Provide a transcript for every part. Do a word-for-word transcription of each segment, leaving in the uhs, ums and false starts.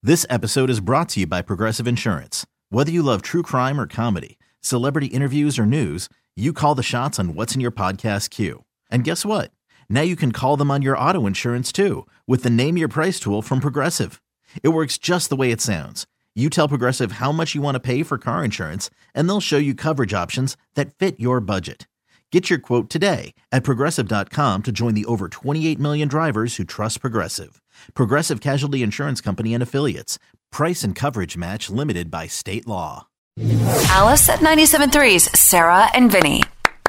This episode is brought to you by Progressive Insurance. Whether you love true crime or comedy, celebrity interviews or news, you call the shots on what's in your podcast queue. And guess what? Now you can call them on your auto insurance too with the Name Your Price tool from Progressive. It works just the way it sounds. You tell Progressive how much you want to pay for car insurance, and they'll show you coverage options that fit your budget. Get your quote today at Progressive dot com to join the over twenty-eight million drivers who trust Progressive. Progressive Casualty Insurance Company and Affiliates. Price and coverage match limited by state law. Alice at ninety-seven point three's Sarah and Vinny.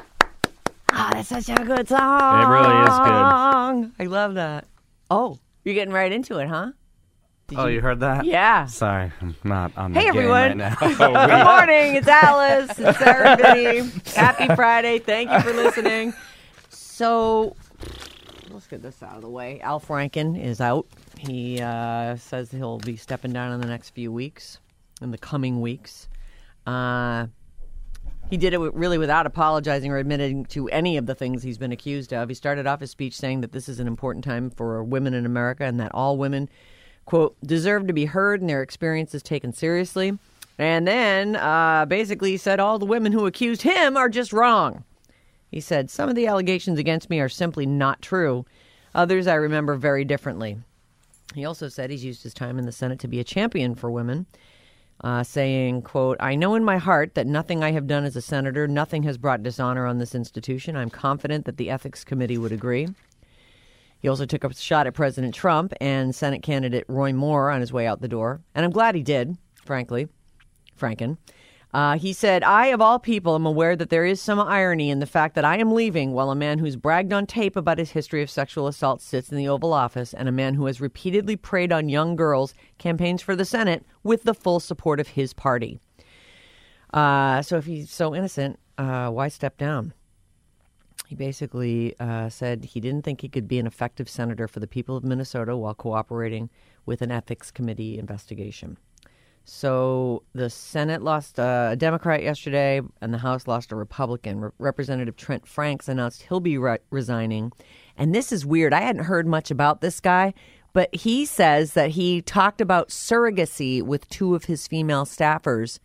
Oh, that's such a good song. It really is good. I love that. Oh, you're getting right into it, huh? Did oh, you... you heard that? Yeah. Sorry, I'm not on the hey, game everyone. right now. Good morning. It's Alice. It's Sarah and Vinny. Happy Friday. Thank you for listening. So, let's get this out of the way. Al Franken is out. He uh, says he'll be stepping down in the next few weeks, in the coming weeks. Uh, he did it really without apologizing or admitting to any of the things he's been accused of. He started off his speech saying that this is an important time for women in America and that all women, quote, deserve to be heard and their experiences taken seriously. And then uh, basically said all the women who accused him are just wrong. He said, some of the allegations against me are simply not true. Others I remember very differently. He also said he's used his time in the Senate to be a champion for women, uh, saying, quote, I know in my heart that nothing I have done as a senator, nothing has brought dishonor on this institution. I'm confident that the Ethics Committee would agree. He also took a shot at President Trump and Senate candidate Roy Moore on his way out the door. And I'm glad he did, frankly, Franken. Uh, he said, I, of all people, am aware that there is some irony in the fact that I am leaving while a man who's bragged on tape about his history of sexual assault sits in the Oval Office and a man who has repeatedly preyed on young girls campaigns for the Senate with the full support of his party. Uh, so if he's so innocent, uh, why step down? He basically uh, said he didn't think he could be an effective senator for the people of Minnesota while cooperating with an ethics committee investigation. So the Senate lost a Democrat yesterday and the House lost a Republican. Re- Representative Trent Franks announced he'll be re- resigning. And this is weird. I hadn't heard much about this guy, but he says that he talked about surrogacy with two of his female staffers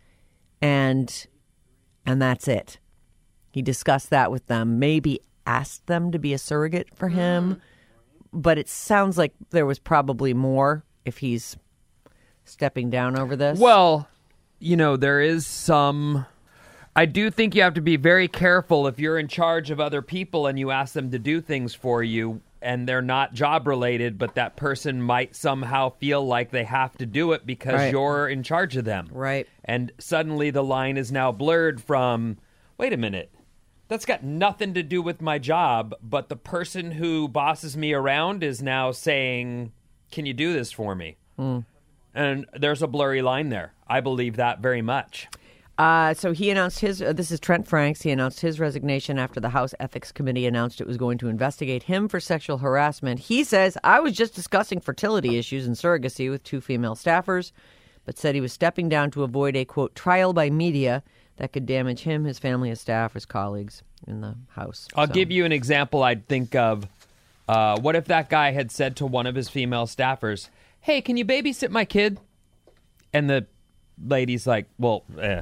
and and that's it. He discussed that with them, maybe asked them to be a surrogate for him. But it sounds like there was probably more if he's stepping down over this. Well, you know, there is some... I do think you have to be very careful if you're in charge of other people and you ask them to do things for you and they're not job-related, but that person might somehow feel like they have to do it because right. you're in charge of them. Right. And suddenly the line is now blurred from, wait a minute, that's got nothing to do with my job, but the person who bosses me around is now saying, can you do this for me? Mm. And there's a blurry line there. I believe that very much. Uh, so he announced his, uh, this is Trent Franks, he announced his resignation after the House Ethics Committee announced it was going to investigate him for sexual harassment. He says, I was just discussing fertility issues and surrogacy with two female staffers, but said he was stepping down to avoid a, quote, trial by media that could damage him, his family, his staff, his colleagues in the House. I'll so. give you an example I'd think of. Uh, what if that guy had said to one of his female staffers, hey, can you babysit my kid? And the lady's like, well, uh,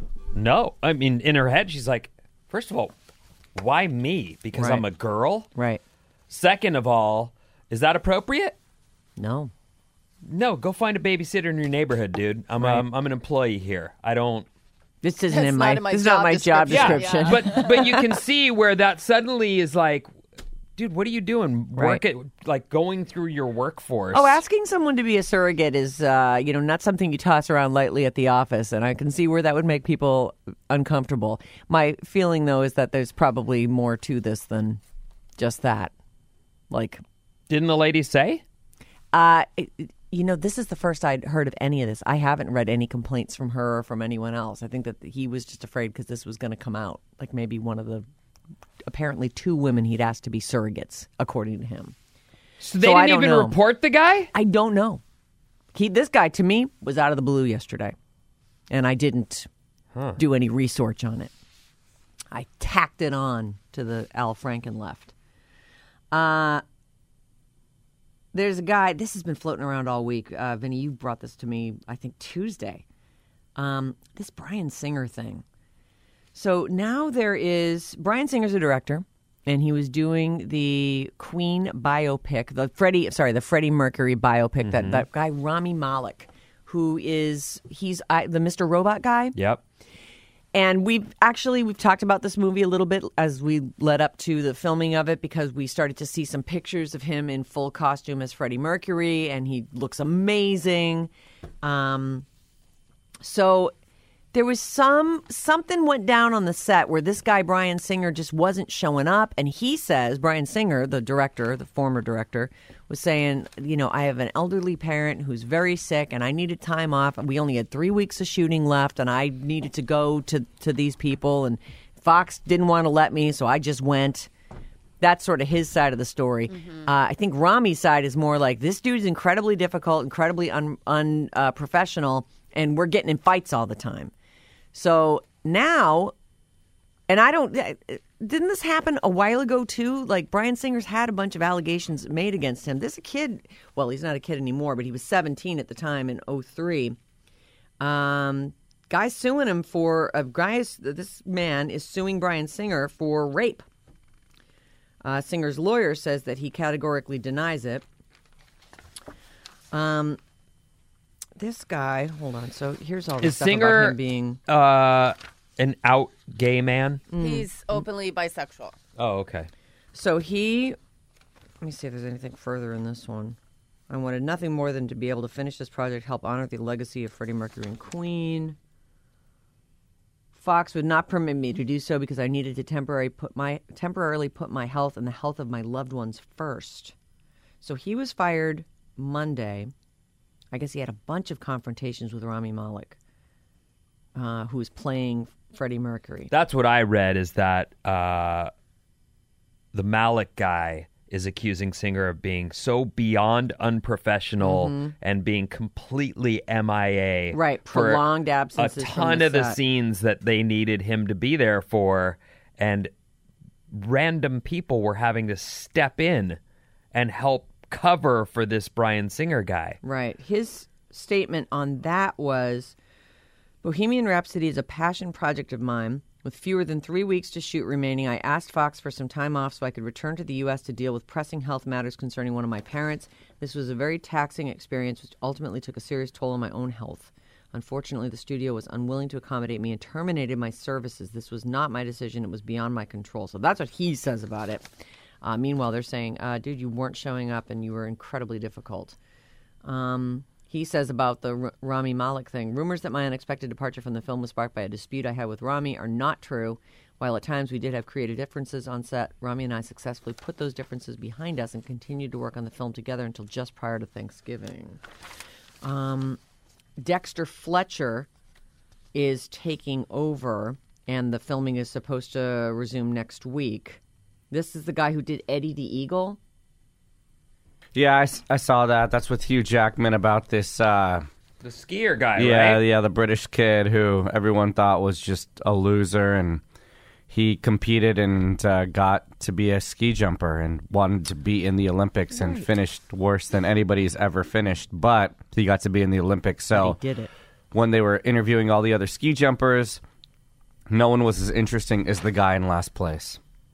no. I mean, in her head, she's like, first of all, why me? Because right. I'm a girl? Right. Second of all, is that appropriate? No. No, go find a babysitter in your neighborhood, dude. I'm right. um, I'm an employee here. I don't... This isn't That's in my, not in my this is job not my job description. Yeah, but but you can see where that suddenly is like, dude, what are you doing? Work Right. at like going through your workforce. Oh, asking someone to be a surrogate is, uh, you know, not something you toss around lightly at the office, and I can see where that would make people uncomfortable. My feeling, though, is that there's probably more to this than just that. Like, didn't the lady say? Uh, it, you know, this is the first I'd heard of any of this. I haven't read any complaints from her or from anyone else. I think that he was just afraid because this was going to come out. Like maybe one of the, apparently two women he'd asked to be surrogates, according to him. So they so didn't I don't even know. report the guy? I don't know. He, this guy, to me, was out of the blue yesterday. And I didn't huh. do any research on it. I tacked it on to the Al Franken left. Uh, there's a guy, this has been floating around all week. Uh, Vinny, you brought this to me, I think, Tuesday. Um, this Bryan Singer thing. So now there is, Bryan Singer's a director, and he was doing the Queen biopic, the Freddie, sorry, the Freddie Mercury biopic, mm-hmm. that, that guy Rami Malek, who is, he's I, the Mister Robot guy. Yep. And we've actually, we've talked about this movie a little bit as we led up to the filming of it, because we started to see some pictures of him in full costume as Freddie Mercury, and he looks amazing. Um, so there was some, something went down on the set where this guy, Bryan Singer, just wasn't showing up. And he says, Bryan Singer, the director, the former director, was saying, you know, I have an elderly parent who's very sick and I needed time off. We only had three weeks of shooting left and I needed to go to, to these people. And Fox didn't want to let me, so I just went. That's sort of his side of the story. Mm-hmm. Uh, I think Rami's side is more like, this dude's incredibly difficult, incredibly unprofessional, un, uh, professional, and we're getting in fights all the time. So now, and I don't, didn't this happen a while ago too? Like Bryan Singer's had a bunch of allegations made against him. This kid, well, he's not a kid anymore, but he was seventeen at the time in oh three. Um, guy's suing him for, a guy's, this man is suing Bryan Singer for rape. Uh, Singer's lawyer says that he categorically denies it. Um, This guy, hold on. So here's all this Is stuff Singer, about him being uh, an out gay man? Mm. He's openly bisexual. Oh, okay. So he, let me see if there's anything further in this one. I wanted nothing more than to be able to finish this project, help honor the legacy of Freddie Mercury and Queen. Fox would not permit me to do so because I needed to temporarily put my temporarily put my health and the health of my loved ones first. So he was fired Monday. I guess he had a bunch of confrontations with Rami Malek, uh, who was playing Freddie Mercury. That's what I read, is that uh, the Malek guy is accusing Singer of being so beyond unprofessional mm-hmm. and being completely M I A. Right, prolonged absences a ton from the of the set. scenes that they needed him to be there for, and random people were having to step in and help cover for this Bryan Singer guy. Right. His statement on that was, Bohemian Rhapsody is a passion project of mine. With fewer than three weeks to shoot remaining, I asked Fox for some time off so I could return to the U S to deal with pressing health matters concerning one of my parents. This was a very taxing experience, which ultimately took a serious toll on my own health. Unfortunately, the studio was unwilling to accommodate me and terminated my services. This was not my decision. It was beyond my control. So that's what he says about it. Uh, meanwhile, they're saying, uh, dude, you weren't showing up and you were incredibly difficult. Um, he says about the R- Rami Malek thing, rumors that my unexpected departure from the film was sparked by a dispute I had with Rami are not true. While at times we did have creative differences on set, Rami and I successfully put those differences behind us and continued to work on the film together until just prior to Thanksgiving. Um, Dexter Fletcher is taking over, and the filming is supposed to resume next week. This is the guy who did Eddie the Eagle. Yeah, I, I saw that. That's with Hugh Jackman about this. Uh, the skier guy, yeah, right? Yeah, the British kid who everyone thought was just a loser, and he competed and uh, got to be a ski jumper and wanted to be in the Olympics right. and finished worse than anybody's ever finished. But he got to be in the Olympics. So he did it. When they were interviewing all the other ski jumpers, no one was as interesting as the guy in last place.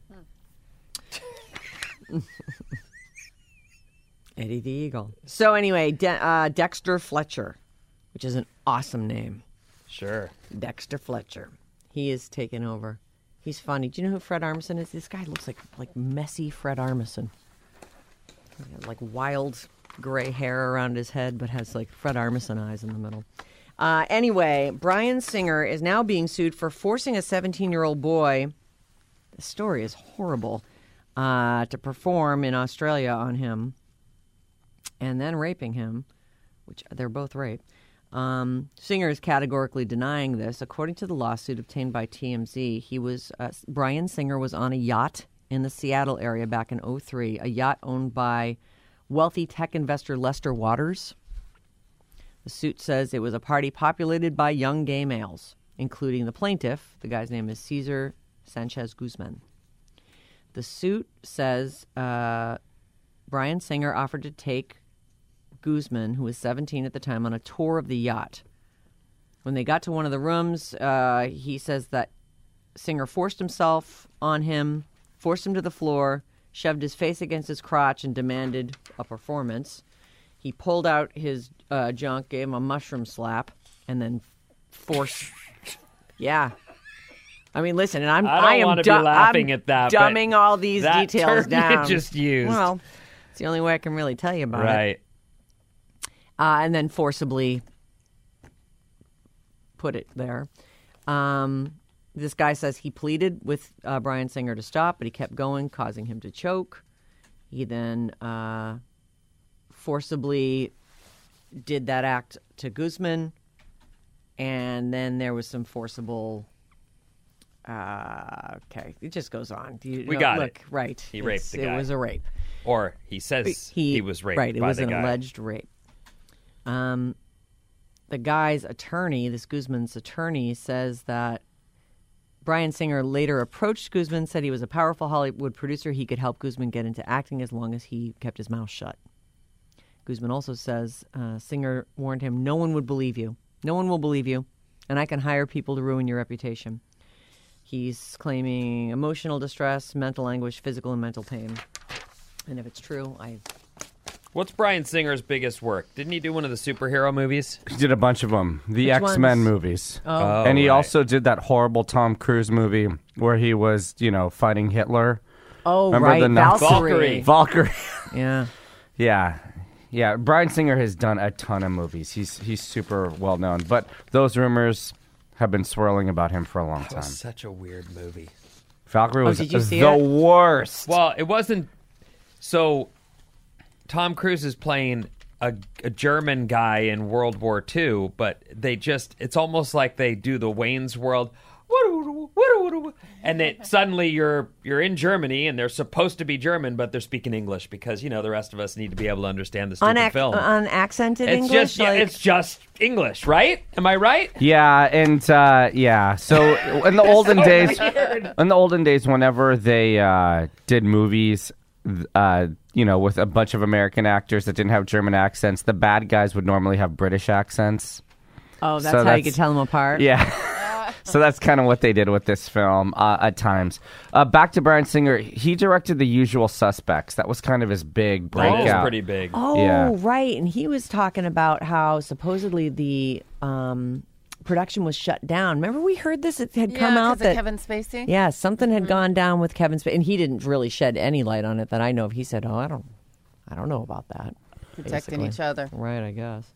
Eddie the Eagle. So anyway, De- uh, Dexter Fletcher, which is an awesome name. Sure. Dexter Fletcher. He is taking over. He's funny. Do you know who Fred Armisen is? This guy looks like like messy Fred Armisen. He's got like wild gray hair around his head, but has like Fred Armisen eyes in the middle. Uh, anyway, Bryan Singer is now being sued for forcing a seventeen-year-old boy, the story is horrible, uh, to perform in Australia on him and then raping him, which they're both rape. Um, Singer is categorically denying this. According to the lawsuit obtained by T M Z, he was uh, Bryan Singer was on a yacht in the Seattle area back in oh three, a yacht owned by wealthy tech investor Lester Waters. The suit says it was a party populated by young gay males, including the plaintiff. The guy's name is Cesar Sanchez Guzman. The suit says uh, Bryan Singer offered to take Guzman, who was seventeen at the time, on a tour of the yacht. When they got to one of the rooms, uh, he says that Singer forced himself on him, forced him to the floor, shoved his face against his crotch, and demanded a performance. He pulled out his uh, junk, gave him a mushroom slap, and then forced... Yeah. I mean, listen, and I'm I don't I am wanna du- be laughing I'm at that, but dumbing all these that details term down. you just used. Well, it's the only way I can really tell you about it. Right. Uh, and then forcibly put it there. Um, this guy says he pleaded with uh, Bryan Singer to stop, but he kept going, causing him to choke. He then uh, forcibly did that act to Guzman, and then there was some forcible... Uh, okay, it just goes on. You, We no, got look, it. Right. He raped It's- the guy. It was a rape. Or he says he, was raped right, it by was the an guy. alleged rape. Um, the guy's attorney, this Guzman's attorney, says that Bryan Singer later approached Guzman, said he was a powerful Hollywood producer. He could help Guzman get into acting as long as he kept his mouth shut. Guzman also says uh, Singer warned him, no one would believe you. No one will believe you, and I can hire people to ruin your reputation. He's claiming emotional distress, mental anguish, physical and mental pain. And if it's true, I... What's Bryan Singer's biggest work? Didn't he do one of the superhero movies? He did a bunch of them. The Which X-Men ones? movies. Oh. And he right. also did that horrible Tom Cruise movie where he was, you know, fighting Hitler. Oh, Remember right, the Nazi- Valkyrie. Valkyrie. Valkyrie. Yeah. Yeah. Yeah, Bryan Singer has done a ton of movies. He's he's super well known. But those rumors have been swirling about him for a long That time. was such a weird movie. Valkyrie was did you see the it? worst. Well, it wasn't. So, Tom Cruise is playing a, a German guy in World War Two, but they just—it's almost like they do the Wayne's World, and then suddenly you're you're in Germany and they're supposed to be German, but they're speaking English because you know the rest of us need to be able to understand the stupid Unac- film. unaccented it's English? just yeah, like- it's just English, right? Am I right? Yeah, and uh, yeah. So in the olden days, in the olden days, whenever they uh, did movies, uh, you know, with a bunch of American actors that didn't have German accents, the bad guys would normally have British accents. Oh, that's So how that's- you could tell them apart? Yeah. So that's kind of what they did with this film uh, at times. Uh, back to Bryan Singer. He directed The Usual Suspects. That was kind of his big breakout. That is pretty big. Oh, Yeah. right. And he was talking about how supposedly the um, production was shut down. Remember we heard this? It had Yeah, come out 'cause of that... Kevin Spacey. Yeah, something had gone down with Kevin Spacey. And he didn't really shed any light on it that I know of. He said, oh, I don't, I don't know about that. Protecting basically. each other. Right, I guess.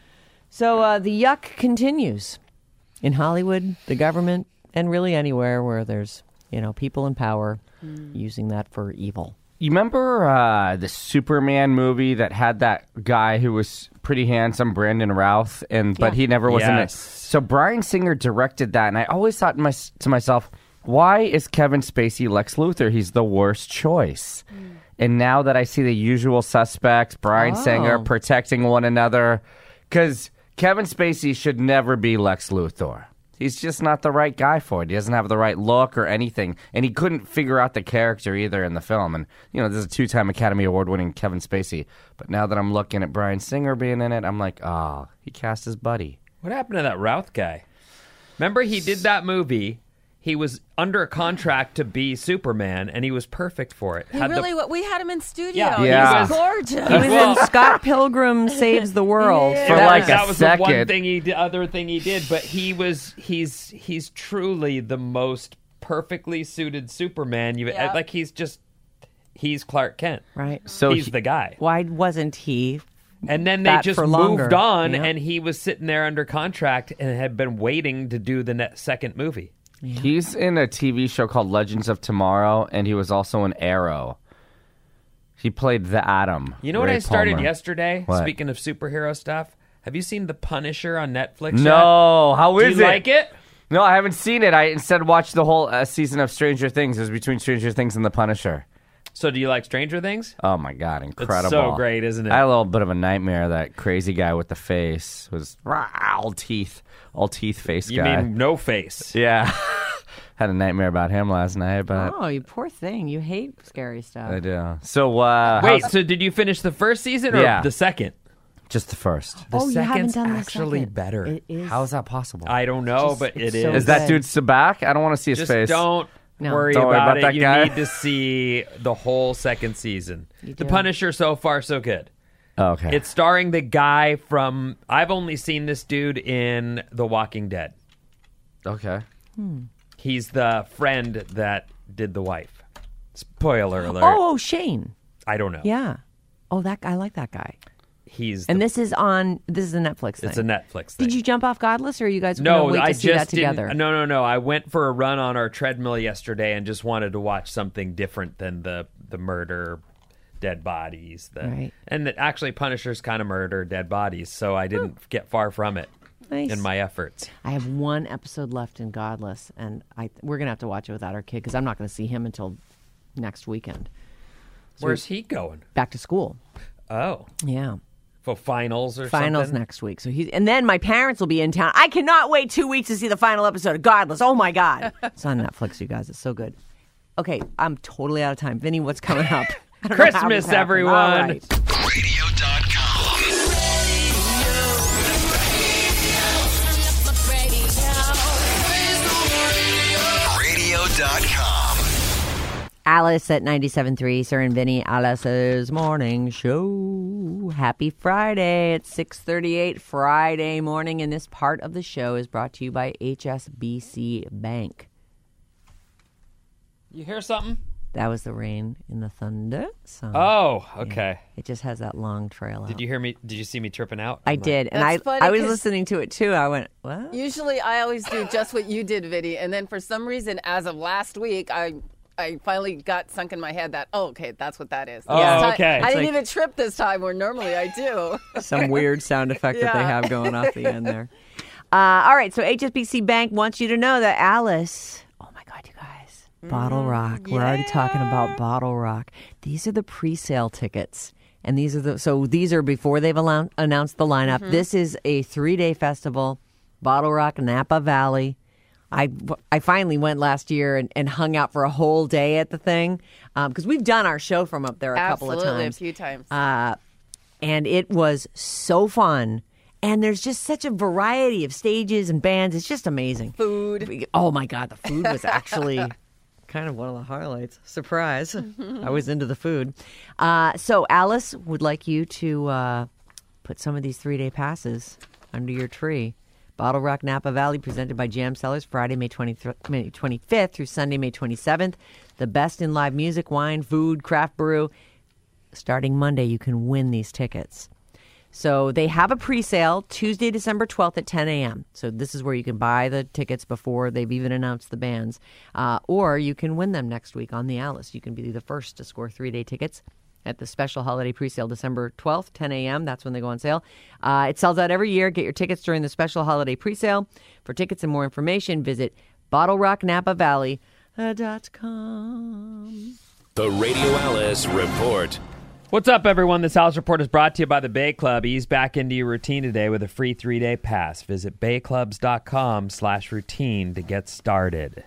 So uh, the yuck continues in Hollywood, the government, and really anywhere where there's, you know, people in power using that for evil. You remember uh, the Superman movie that had that guy who was pretty handsome, Brandon Routh, and but Yeah. he never was in it. Yes. So Bryan Singer directed that, and I always thought to, my, to myself, why is Kevin Spacey Lex Luthor? He's the worst choice. And now that I see The Usual Suspects, Bryan Oh. Singer protecting one another, because Kevin Spacey should never be Lex Luthor. He's just not the right guy for it. He doesn't have the right look or anything. And he couldn't figure out the character either in the film. And, you know, there's a two-time Academy Award-winning Kevin Spacey. But now that I'm looking at Bryan Singer being in it, I'm like, oh, he cast his buddy. What happened to that Routh guy? Remember he did that movie. He was under a contract to be Superman, and he was perfect for it. He Had the- really, we had him in studio. Yeah. He Yeah. was gorgeous. He was Well- in Scott Pilgrim Saves the World. Yeah. For that, like that a was the one second. thing he did, other thing he did, but he was he's he's truly the most perfectly suited Superman. You Yeah. like he's just he's Clark Kent. Right. So he's he- the guy. Why wasn't he? And then they that just for moved longer, on, yeah. and he was sitting there under contract and had been waiting to do the ne- second movie. He's in a T V show called Legends of Tomorrow, and he was also in Arrow. He played the Atom. You know what Ray I started Palmer. yesterday? What? Speaking of superhero stuff, have you seen The Punisher on Netflix? No, how yet? is Do you it? like it? No, I haven't seen it. I instead watched the whole uh, season of Stranger Things. It was between Stranger Things and The Punisher. So do you like Stranger Things? Oh my god, incredible! so great, isn't it? I had a little bit of a nightmare. That crazy guy with the face was rah, all teeth, all teeth face You guy. mean No Face? yeah, had a nightmare about him last night, but Oh, you poor thing. You hate scary stuff. I do. So, uh, Wait, how's- so did you finish the first season or Yeah. the second? just the first. The oh, you haven't second's done the actually second. better. It is. How is that possible? I don't know, Just- but it's it so is. is that good. dude Sabak? I don't want to see his Just face. don't No. worry Don't worry about, about it. that you guy. need to see the whole second season. You The do. Punisher so far so good. Oh, okay. It's starring the guy from. I've only seen this dude in The Walking Dead. okay. He's the friend that did the wife. Spoiler alert. Oh, oh, Shane. I don't know. Yeah. Oh, that I like that guy. He's. And the, this is on. This is a Netflix thing. it's a Netflix thing. Did you jump off Godless, or are you guys No, gonna wait to I see just that together? didn't. No, no, no. I went for a run on our treadmill yesterday and just wanted to watch something different than the the murder, dead bodies. The, Right. And that actually, Punisher's kind of murder, dead bodies. So I didn't get far from it Nice. in my efforts. I have one episode left in Godless, and I we're gonna have to watch it without our kid because I'm not gonna see him until next weekend. Where's he going? Back to school. Oh, Yeah. for finals or Finals something? next week. So he's and then my parents will be in town. I cannot wait two weeks to see the final episode of Godless. Oh my God. It's on Netflix, you guys. It's so good. Okay, I'm totally out of time. Vinny, what's coming up? I don't know how this Christmas, happened. everyone. All right. radio dot com. radio dot com. Alice at ninety-seven point three, Sir and Vinny, Alice's morning show. Happy Friday. It's six thirty-eight Friday morning, and this part of the show is brought to you by H S B C Bank. You hear something? That was the rain in the thunder song. Oh, okay. It just has that long trail out. Did you hear me? Did you see me tripping out? I I'm like, did, and That's I funny I was 'cause- listening to it too. I went, what? Usually, I always do just what you did, Vinny, and then for some reason, as of last week, I I finally got sunk in my head that oh, okay, that's what that is. Oh, This time- okay. I It's didn't like- even trip this time, where normally I do. Some weird sound effect that they Yeah. have going off the end there. Uh, all right, so H S B C Bank wants you to know that Alice, oh my God, you guys, Bottle Rock. We're already talking about Bottle Rock. These are the pre-sale tickets. And these are the, so these are before they've allow, announced the lineup. This is a three-day festival, Bottle Rock, Napa Valley. I, I finally went last year and, and hung out for a whole day at the thing because we've done our show from up there a couple of Absolutely, times. a few times. Uh, and it was so fun. And there's just such a variety of stages and bands. It's just amazing. Food. Oh my God, the food was actually kind of one of the highlights. Surprise. I was into the food. Uh, so Alice would like you to uh, put some of these three-day passes under your tree. Bottle Rock Napa Valley, presented by Jam Cellars, Friday, May twenty-fifth through Sunday, May twenty-seventh. The best in live music, wine, food, craft brew. Starting Monday, you can win these tickets. So they have a pre-sale Tuesday, December twelfth at ten a.m. So this is where you can buy the tickets before they've even announced the bands. Uh, or you can win them next week on the Alice. You can be the first to score three-day tickets at the special holiday pre-sale December twelfth, ten a.m. That's when they go on sale. Uh, it sells out every year. Get your tickets during the special holiday pre-sale. For tickets and more information, visit bottle rock napa valley dot com. The Radio Alice Report. What's up, everyone? This Alice Report is brought to you by the Bay Club. Ease back into your routine today with a free three-day pass. Visit bayclubs.com slash routine to get started.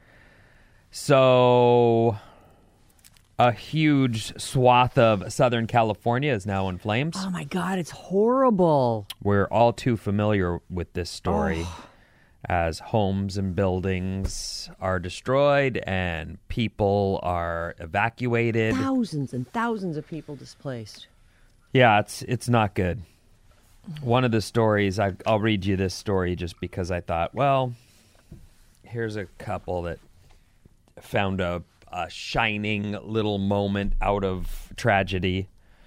So, a huge swath of Southern California is now in flames. Oh my God, it's horrible. We're all too familiar with this story as homes and buildings are destroyed and people are evacuated. Thousands and thousands of people displaced. Yeah, it's it's not good. One of the stories, I, I'll read you this story just because I thought, well, here's a couple that found a, a shining little moment out of tragedy.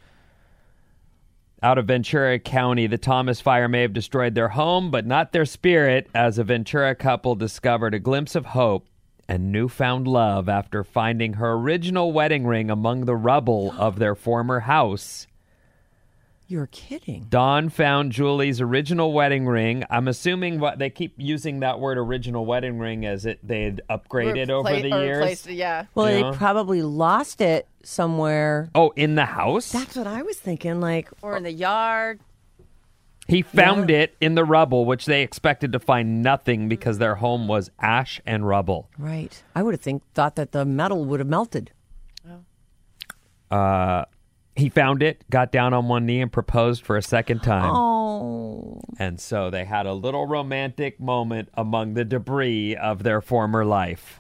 Out of Ventura County, the Thomas fire may have destroyed their home, but not their spirit, as a Ventura couple discovered a glimpse of hope and newfound love after finding her original wedding ring among the rubble of their former house. You're kidding. Dawn found Julie's original wedding ring. I'm assuming what they keep using that word original wedding ring as it they'd upgraded over Repla- the or years. replaced it, yeah. Well, Yeah. they probably lost it somewhere. Oh, in the house? That's what I was thinking. Like, Or in the yard. He found yeah. it in the rubble, which they expected to find nothing because their home was ash and rubble. Right. I would have think thought that the metal would have melted. Oh. Uh, he found it, got down on one knee, and proposed for a second time. Oh. And so they had a little romantic moment among the debris of their former life.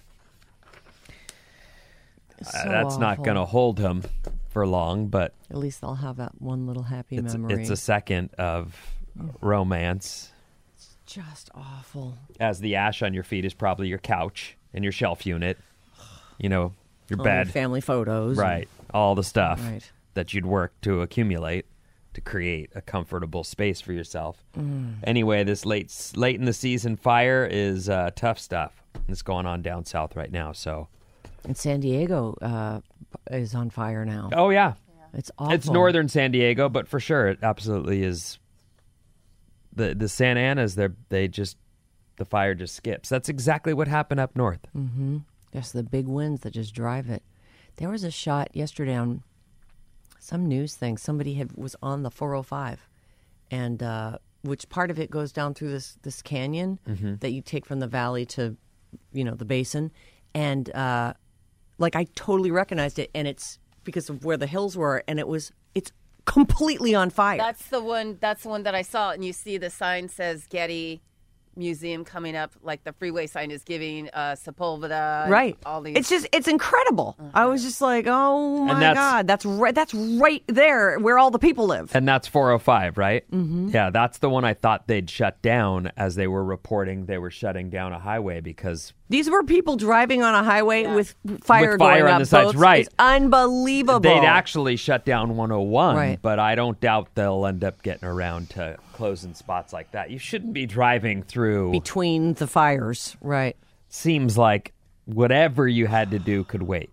So uh, that's awful. not going to hold him for long, but at least they'll have that one little happy it's, memory. it's a second of romance. It's just awful. As the ash on your feet is probably your couch and your shelf unit, you know, your All bed. your family photos. Right. All the stuff Right. that you'd work to accumulate to create a comfortable space for yourself. Mm. Anyway, this late late in the season fire is uh, tough stuff. It's going on down south right now, so... And San Diego uh, is on fire now. Oh, yeah. It's awful. It's northern San Diego, but for sure it absolutely is. The the Santa Anas, they they just, the fire just skips. That's exactly what happened up north. Mm-hmm. Just the big winds that just drive it. There was a shot yesterday on some news thing. Somebody had was on the four oh five, and uh, which part of it goes down through this this canyon Mm-hmm. that you take from the valley to, you know, the basin, and uh, like I totally recognized it, and it's because of where the hills were, and it was it's completely on fire. That's the one. That's the one that I saw, and you see the sign says Getty Museum coming up, like the freeway sign is giving uh, Sepulveda. Right. All these. It's just it's incredible. Uh-huh. I was just like, oh my that's- god, that's right. That's right there where all the people live. And that's four oh five, right? Mm-hmm. Yeah, that's the one I thought they'd shut down as they were reporting they were shutting down a highway because... These were people driving on a highway with fire With fire going on up the sides, both. right. It's unbelievable. They'd actually shut down one oh one, Right. but I don't doubt they'll end up getting around to closing spots like that. You shouldn't be driving through. between the fires, right? Seems like whatever you had to do could wait.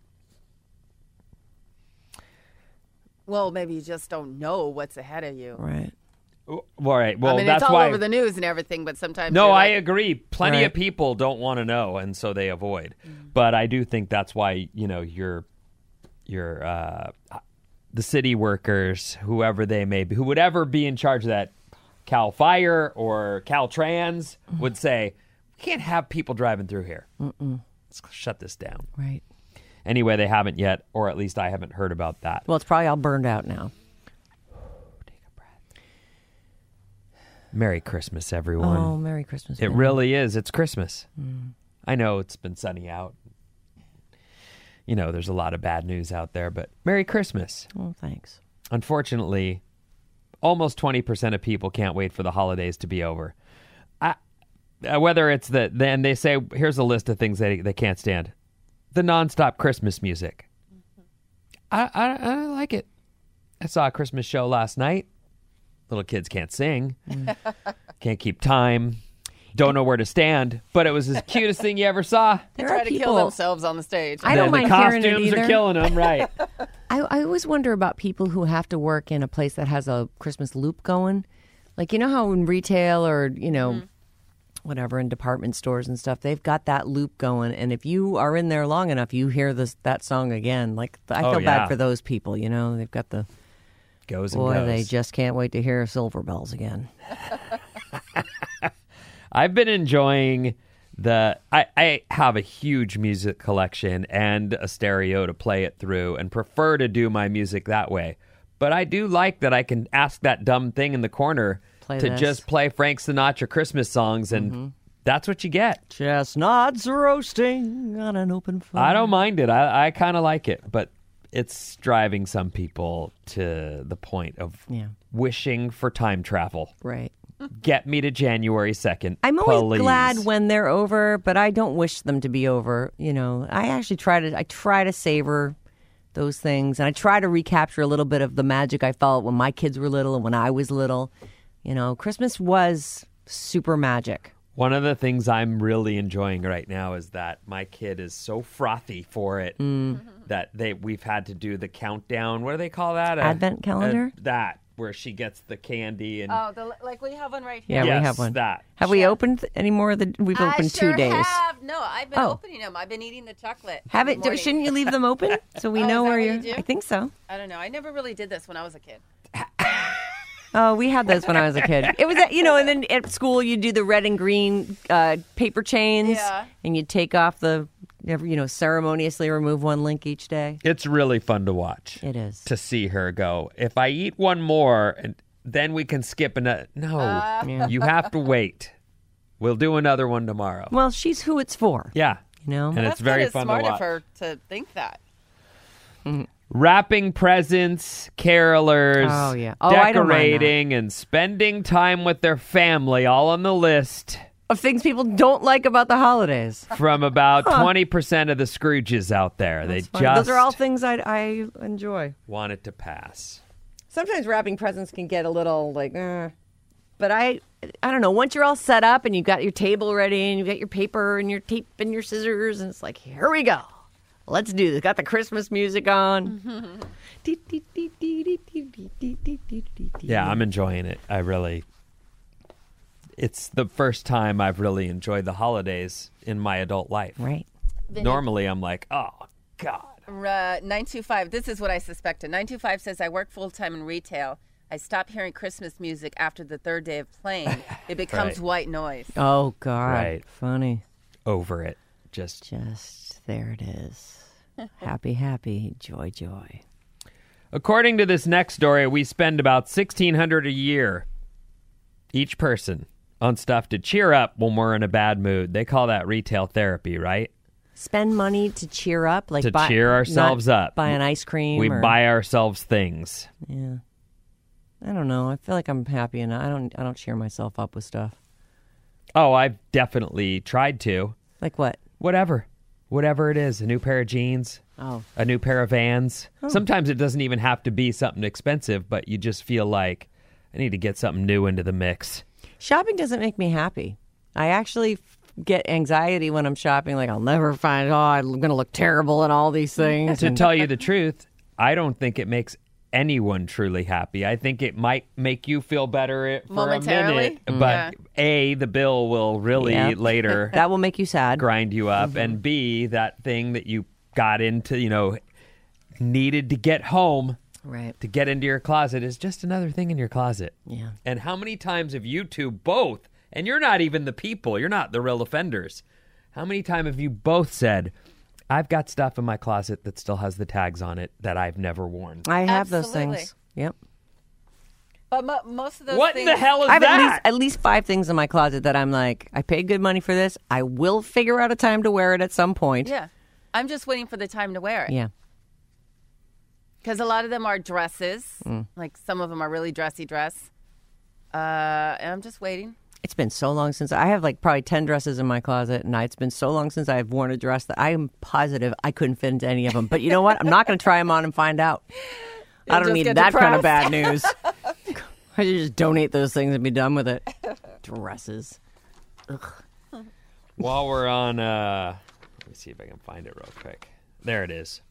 Well, maybe you just don't know what's ahead of you. Right. All right. Well, I mean, that's it's all why. over the news and everything, but sometimes No, you're I like, agree. Plenty Right. of people don't want to know, and so they avoid. Mm. But I do think that's why, you know, your your uh, the city workers, whoever they may be, who would ever be in charge of that, Cal Fire or Caltrans, would say, we can't have people driving through here. Mm-mm. Let's shut this down. Right. Anyway, they haven't yet, or at least I haven't heard about that. Well, it's probably all burned out now. Merry Christmas, everyone. Oh, Merry Christmas. It man. really is. It's Christmas. Mm. I know it's been sunny out. You know, there's a lot of bad news out there, but Merry Christmas. Oh, thanks. Unfortunately, almost twenty percent of people can't wait for the holidays to be over. I, uh, whether it's the, then they say, here's a list of things they, they can't stand. The nonstop Christmas music. Mm-hmm. I, I, I don't like it. I saw a Christmas show last night. Little kids can't sing, mm. can't keep time, don't know where to stand, but it was the cutest thing you ever saw. they There try are to kill people- themselves on the stage. I don't the, mind the hearing it costumes either. are killing them, right? I, I always wonder about people who have to work in a place that has a Christmas loop going. Like, you know how in retail or, you know, mm-hmm. whatever, in department stores and stuff, they've got that loop going. And if you are in there long enough, you hear this that song again. Like, I Oh, feel yeah. bad for those people, you know. They've got the... Goes and Boy, goes. they just can't wait to hear Silver Bells again. I've been enjoying the... I, I have a huge music collection and a stereo to play it through and prefer to do my music that way. But I do like that I can ask that dumb thing in the corner Play to this. just play Frank Sinatra Christmas songs, and Mm-hmm. that's what you get. Chestnuts roasting on an open fire. I don't mind it. I, I kind of like it, but it's driving some people to the point of Yeah. wishing for time travel. Right. Get me to January second. I'm always please. glad when they're over, but I don't wish them to be over. You know, I actually try to I try to savor those things, and I try to recapture a little bit of the magic I felt when my kids were little and when I was little. You know, Christmas was super magic. One of the things I'm really enjoying right now is that my kid is so frothy for it Mm. that they we've had to do the countdown. What do they call that? A- Advent calendar? a- that where she gets the candy and Oh, the, like we have one right here. Yeah, yes, we have one. that. Have we opened any more of the? We've I opened sure two days. have. No, I've been Oh. opening them. I've been eating the chocolate. Have every it? morning. Shouldn't you leave them open so we Oh, know is that where what you're? you do? I think so. I don't know. I never really did this when I was a kid. Oh, we had those when I was a kid. It was, you know, and then at school you do the red and green uh, paper chains, Yeah. and you take off the, you know, ceremoniously remove one link each day. It's really fun to watch. It is. To see her go, if I eat one more, and then we can skip another. No, Yeah. you have to wait. We'll do another one tomorrow. Well, she's who it's for. Yeah. You know? And That's it's very kinda fun smart to watch. of her to think that. Wrapping presents, carolers, Oh, yeah. Oh, I don't mind that. decorating, and spending time with their family, all on the list Of things people don't like about the holidays. from about twenty percent of the Scrooges out there. They Fun. just Those are all things I, I enjoy. want it to pass. Sometimes wrapping presents can get a little like, eh. But I, I don't know. Once you're all set up and you've got your table ready and you've got your paper and your tape and your scissors, and it's like, here we go. Let's do this. Got the Christmas music on. Yeah, I'm enjoying it. I really. It's the first time I've really enjoyed the holidays in my adult life. Right. Normally, I'm like, oh, God. Uh, nine two five, this is what I suspected. nine two five says, I work full-time in retail. I stopped hearing Christmas music after the third day of playing. It becomes Right. white noise. Oh, God. Right. Funny. Over it. Just. Just there it is. Happy, happy, joy, joy. According to this next story, we spend about sixteen hundred dollars a year, each person, on stuff to cheer up when we're in a bad mood. They call that retail therapy, right? Spend money to cheer up, like To buy, cheer ourselves not up. Buy an ice cream. We or, buy ourselves things. Yeah. I don't know. I feel like I'm happy, and I don't. I don't cheer myself up with stuff. Oh, I've definitely tried to. Like what? Whatever. Whatever it is. A new pair of jeans. Oh. A new pair of Vans. Sometimes it doesn't even have to be something expensive, but you just feel like I need to get something new into the mix. Shopping doesn't make me happy. I actually f- get anxiety when I'm shopping. Like, I'll never find, oh, I'm going to look terrible in all these things. To And- tell you the truth, I don't think it makes anyone truly happy. I think it might make you feel better for a Momentarily? minute, Mm. but A, the bill will really Yeah. later that will make you sad. grind you up, and B, that thing that you got into, you know, needed to get home Right. to get into your closet is just another thing in your closet. Yeah. And how many times have you two both, and you're not even the people, you're not the real offenders, how many times have you both said, I've got stuff in my closet that still has the tags on it that I've never worn? I have those Absolutely. things. Yep. But mo- most of those What things... in the hell is I have at least, that? at least five things in my closet that I'm like, I paid good money for this. I will figure out a time to wear it at some point. Yeah. I'm just waiting for the time to wear it. Yeah. Because a lot of them are dresses. Mm. Like some of them are really dressy dress. Uh, and I'm just waiting. It's been so long since I have like probably ten dresses in my closet, and I, it's been so long since I've worn a dress that I am positive I couldn't fit into any of them. But you know what? I'm not going to try them on and find out. I You'll don't just need get that kind of depressed. bad news. I should just donate those things and be done with it. Dresses. While we're on, uh, let me see if I can find it real quick. There it is.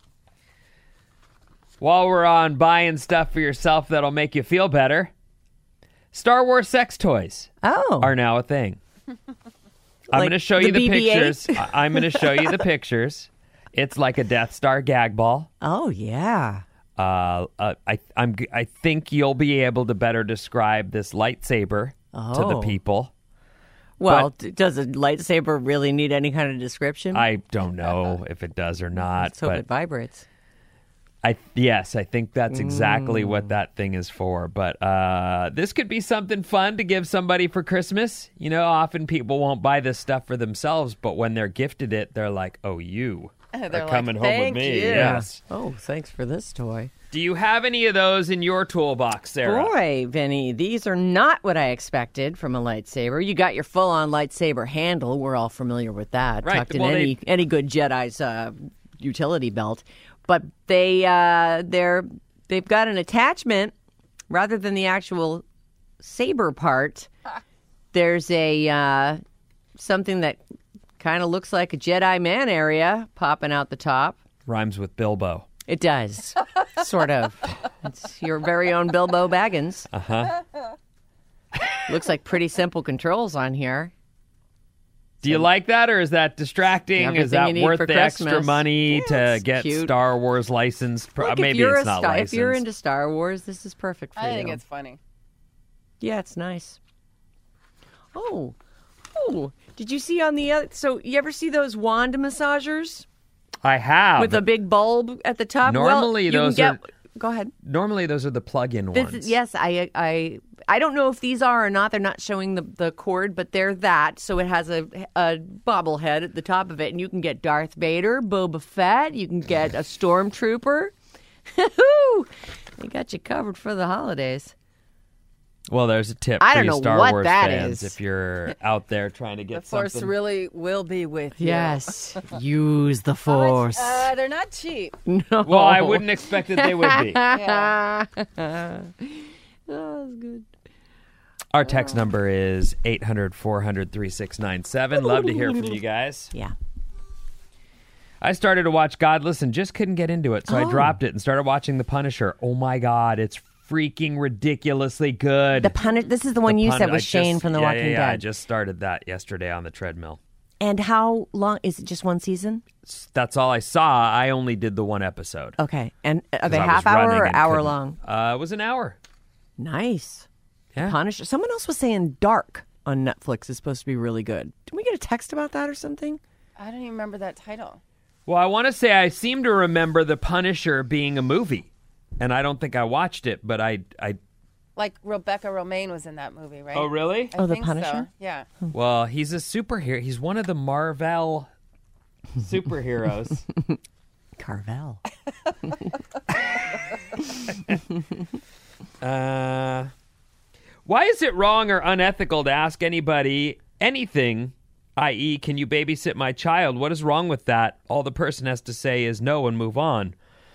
While we're on buying stuff for yourself that'll make you feel better, Star Wars sex toys Oh. are now a thing. I'm Like going to show the you the B B eight? pictures. I- I'm going to show you the pictures. It's like a Death Star gag ball. Oh, yeah. Uh, uh, I I'm g- I think you'll be able to better describe this lightsaber to the Oh. people. Well, d- does a lightsaber really need any kind of description? I don't know if it does or not, Let's hope but it vibrates. I yes, I think that's exactly what that thing is for. But uh, this could be something fun to give somebody for Christmas. You know, often people won't buy this stuff for themselves, but when they're gifted it, they're like, "Oh, you They're are like, coming home with "Thank me." you." Yes. Oh, thanks for this toy. Do you have any of those in your toolbox, Sarah? Boy, Vinny, these are not what I expected from a lightsaber. You got your full-on lightsaber handle. We're all familiar with that. Right. Tucked in Well, they- any any good Jedi's uh, utility belt. But they uh, they're they've got an attachment rather than the actual saber part. There's a uh, something that kind of looks like a Jedi man area popping out the top. Rhymes with Bilbo. It does, sort of. It's your very own Bilbo Baggins. Uh huh. Looks like pretty simple controls on here. Do you like that, or is that distracting? Everything Is that you need worth for the extra Christmas. money Yeah, to it's get cute. Star Wars licensed? Pro- Look, Maybe if you're it's a not Star, licensed. if you're into Star Wars, this is perfect for I you. think it's funny. Yeah, it's nice. Oh, oh! Did you see on the other? So you ever see those wand massagers I have. with a big bulb at the top? Normally well, you those can get, are- Go ahead. Normally, those are the plug-in This ones. is, yes, I, I, I don't know if these are or not. They're not showing the, the cord, but they're that. So it has a, a bobblehead at the top of it, and you can get Darth Vader, Boba Fett. You can get a stormtrooper. They got you covered for the holidays. Well, there's a tip I for don't you know Star what Wars that fans is. if you're out there trying to get The Force something. really will be with you. Yes, use the How much- Force. Uh, they're not cheap. no. Well, I wouldn't expect that they would be. Yeah. Oh, that's good. Our text number is eight hundred, four hundred, thirty-six ninety-seven. Love to hear from you guys. Yeah. I started to watch Godless and just couldn't get into it, so I Oh. dropped it and started watching The Punisher. Oh my God, it's freaking ridiculously good. The punish. This is the one The you Pun- said I was Shane just- from The yeah, Walking yeah, yeah. I Dead. just started that yesterday on the treadmill. And how long is it? Just one season? That's all I saw. I only did the one episode. Okay. And are 'Cause they I was half hour running or and hour couldn't- long? Uh, it was an hour. Nice. Yeah. Punisher. Someone else was saying Dark on Netflix is supposed to be really good. Did we get a text about that or something? I don't even remember that title. Well, I want to say I seem to remember The Punisher being a movie, and I don't think I watched it, but I, I. Like Rebecca Romaine was in that movie, right? Oh, really? I Oh, The think so. Punisher? Yeah. Well, he's a superhero. He's one of the Marvel superheroes. Carvel. uh, why is it wrong or unethical to ask anybody anything? that is, can you babysit my child? What is wrong with that? All the person has to say is no and move on.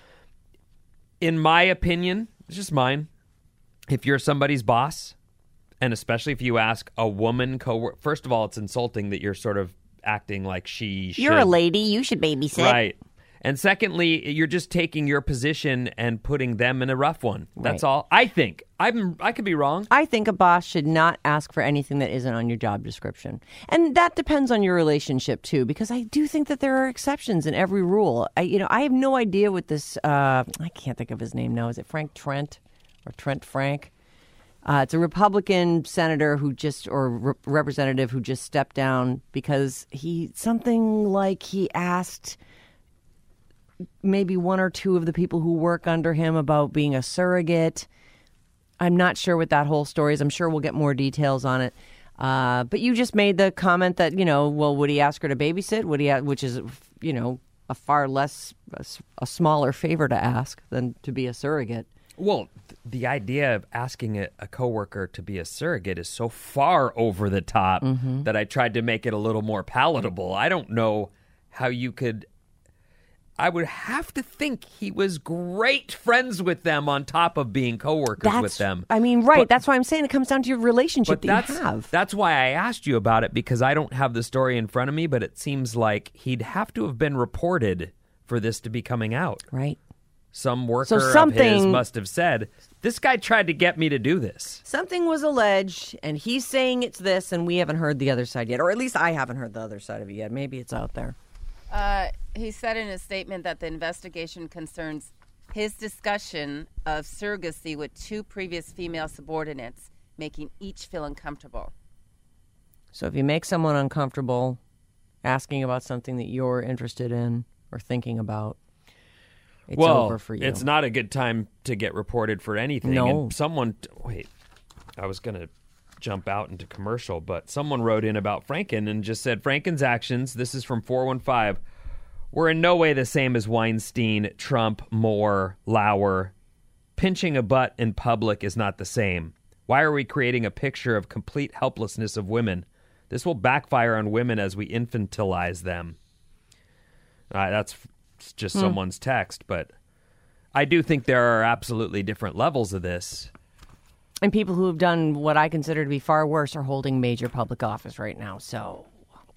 In my opinion, it's just mine. If you're somebody's boss, and especially if you ask a woman co-worker, first of all, it's insulting that you're sort of acting like she should. You're a lady. You should babysit. Right. And secondly, you're just taking your position and putting them in a rough one. That's Right. all. I think. I'm. I could be wrong. I think a boss should not ask for anything that isn't on your job description. And that depends on your relationship, too, because I do think that there are exceptions in every rule. I, you know, I have no idea what this, uh, I can't think of his name now. Is it Frank Trent or Trent Frank? Uh, it's a Republican senator who just, or re- representative who just stepped down because he, something like he asked maybe one or two of the people who work under him about being a surrogate. I'm not sure what that whole story is. I'm sure we'll get more details on it. Uh, but you just made the comment that, you know, well, would he ask her to babysit? Would he, a- which is, you know, a far less, a, s- a smaller favor to ask than to be a surrogate. Well, th- the idea of asking a, a coworker to be a surrogate is so far over the top that I tried to make it a little more palatable. I don't know how you could. I would have to think he was great friends with them on top of being coworkers That's, with them. I mean, right. But- that's why I'm saying it comes down to your relationship But that that's you have. that's why I asked you about it, because I don't have the story in front of me, but it seems like he'd have to have been reported for this to be coming out. Right. Some worker of his something- must have said, "This guy tried to get me to do this." Something was alleged, and he's saying it's this, and we haven't heard the other side yet. Or at least I haven't heard the other side of it yet. Maybe it's out there. Uh, he said in a statement that the investigation concerns his discussion of surrogacy with two previous female subordinates, making each feel uncomfortable. So if you make someone uncomfortable asking about something that you're interested in or thinking about, it's well, over for you. it's not a good time to get reported for anything. No. And someone, wait, I was going to jump out into commercial, but someone wrote in about Franken and just said, Franken's actions, this is from four one five, were in no way the same as Weinstein, Trump, Moore, Lauer. Pinching a butt in public is not the same. Why are we creating a picture of complete helplessness of women? This will backfire on women as we infantilize them. Uh, that's just someone's text, but I do think there are absolutely different levels of this. And people who have done what I consider to be far worse are holding major public office right now. So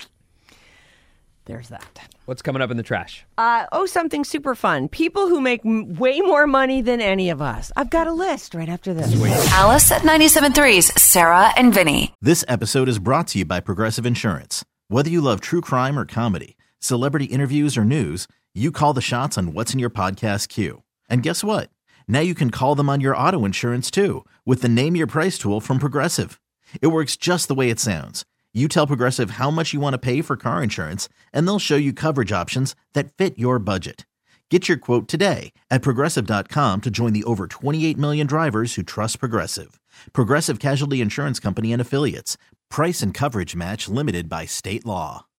there's that. What's coming up in the trash? Uh, oh, something super fun. People who make m- way more money than any of us. I've got a list right after this. Alice at ninety-seven point three's Sarah and Vinny. This episode is brought to you by Progressive Insurance. Whether you love true crime or comedy, celebrity interviews or news, you call the shots on what's in your podcast queue. And guess what? Now you can call them on your auto insurance too with the Name Your Price tool from Progressive. It works just the way it sounds. You tell Progressive how much you want to pay for car insurance, and they'll show you coverage options that fit your budget. Get your quote today at Progressive dot com to join the over twenty-eight million drivers who trust Progressive. Progressive Casualty Insurance Company and Affiliates. Price and coverage match limited by state law.